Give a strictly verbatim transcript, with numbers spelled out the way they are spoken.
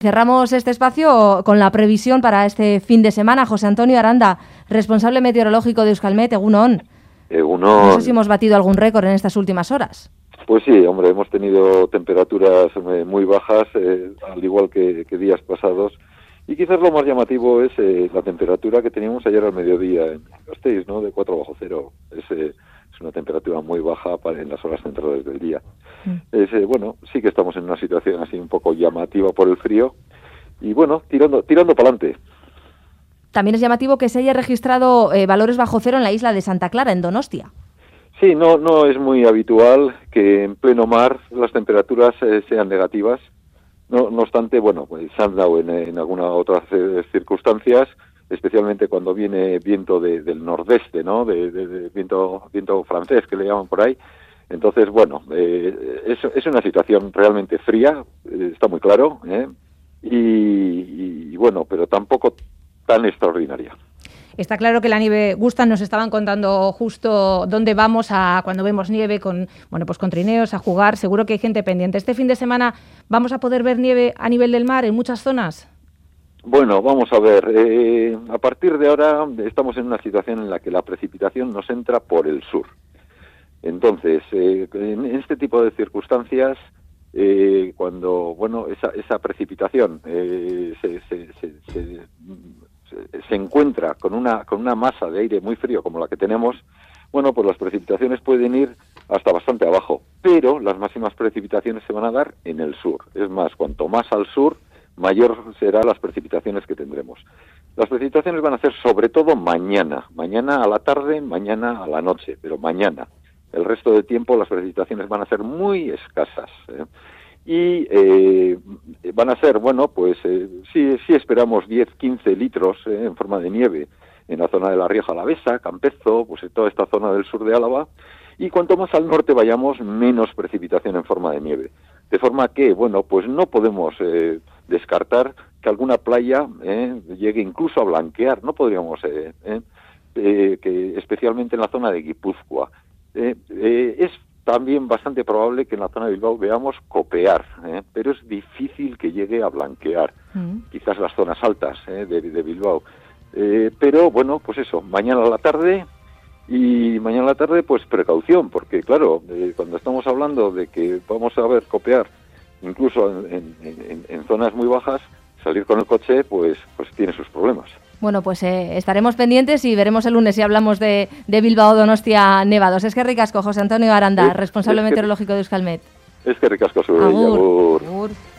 Cerramos este espacio con la previsión para este fin de semana. José Antonio Aranda, responsable meteorológico de Euskalmet, Egunon. Egunon. No sé si hemos batido algún récord en estas últimas horas. Pues sí, hombre, hemos tenido temperaturas muy bajas, eh, al igual que, que días pasados. Y quizás lo más llamativo es eh, la temperatura que teníamos ayer al mediodía en Gasteiz, ¿no? De cuatro bajo cero. Es, eh, es una temperatura muy baja para, en las horas centrales del día. Mm. Es, eh, bueno, sí que estamos en una situación así un poco llamativa por el frío. Y bueno, tirando, tirando para adelante. También es llamativo que se haya registrado eh, valores bajo cero en la isla de Santa Clara, en Donostia. Sí, no, no es muy habitual que en pleno mar las temperaturas eh, sean negativas. No, no obstante, bueno, pues se han dado en, en algunas otras eh, circunstancias, especialmente cuando viene viento de, del nordeste, ¿no? De, de, de viento, viento francés, que le llaman por ahí. Entonces, bueno, eh, es, es una situación realmente fría, eh, está muy claro, ¿eh? y, y, y bueno, pero tampoco tan extraordinaria. Está claro que la nieve gusta. Nos estaban contando justo dónde vamos a cuando vemos nieve con, bueno, pues con trineos, a jugar. Seguro que hay gente pendiente. ¿Este fin de semana vamos a poder ver nieve a nivel del mar en muchas zonas? Bueno, vamos a ver. Eh, a partir de ahora estamos en una situación en la que la precipitación nos entra por el sur. Entonces, eh, en este tipo de circunstancias, eh, cuando, bueno, esa, esa precipitación eh, se, se, se, se se encuentra con una con una masa de aire muy frío como la que tenemos, bueno, pues las precipitaciones pueden ir hasta bastante abajo, pero las máximas precipitaciones se van a dar en el sur. Es más, cuanto más al sur, mayor serán las precipitaciones que tendremos. Las precipitaciones van a ser sobre todo mañana, mañana a la tarde, mañana a la noche, pero mañana. El resto del tiempo las precipitaciones van a ser muy escasas, ¿eh? Y eh, van a ser, bueno, pues eh, sí, sí esperamos diez, quince litros eh, en forma de nieve en la zona de La Rioja Alavesa, Campezo, pues en toda esta zona del sur de Álava, y cuanto más al norte vayamos, menos precipitación en forma de nieve. De forma que, bueno, pues no podemos eh, descartar que alguna playa eh, llegue incluso a blanquear, no podríamos, eh, eh, eh, que especialmente en la zona de Guipúzcoa. Eh, eh, es también bastante probable que en la zona de Bilbao veamos copear, ¿eh? Pero es difícil que llegue a blanquear, mm. quizás las zonas altas ¿eh? de, de Bilbao. Eh, pero bueno, pues eso, mañana a la tarde, y mañana a la tarde pues precaución, porque claro, eh, cuando estamos hablando de que vamos a ver copear, incluso en, en, en zonas muy bajas, salir con el coche pues, pues tiene sus problemas. Bueno, pues eh, estaremos pendientes y veremos el lunes si hablamos de, de Bilbao, Donostia, nevados. Es que ricasco, José Antonio Aranda, es, responsable es que, meteorológico de Euskalmet. Es que ricasco, su Agur. Agur.